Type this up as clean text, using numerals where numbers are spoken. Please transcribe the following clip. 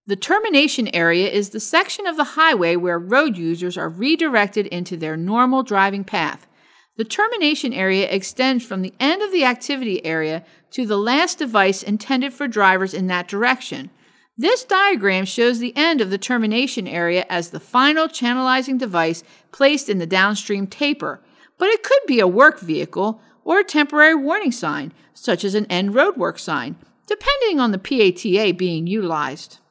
The termination area is the section of the highway where road users are redirected into their normal driving path. The termination area extends from the end of the activity area to the last device intended for drivers in that direction. This diagram shows the end of the termination area as the final channelizing device placed in the downstream taper, but it could be a work vehicle or a temporary warning sign, such as an end roadwork sign, depending on the PATA being utilized.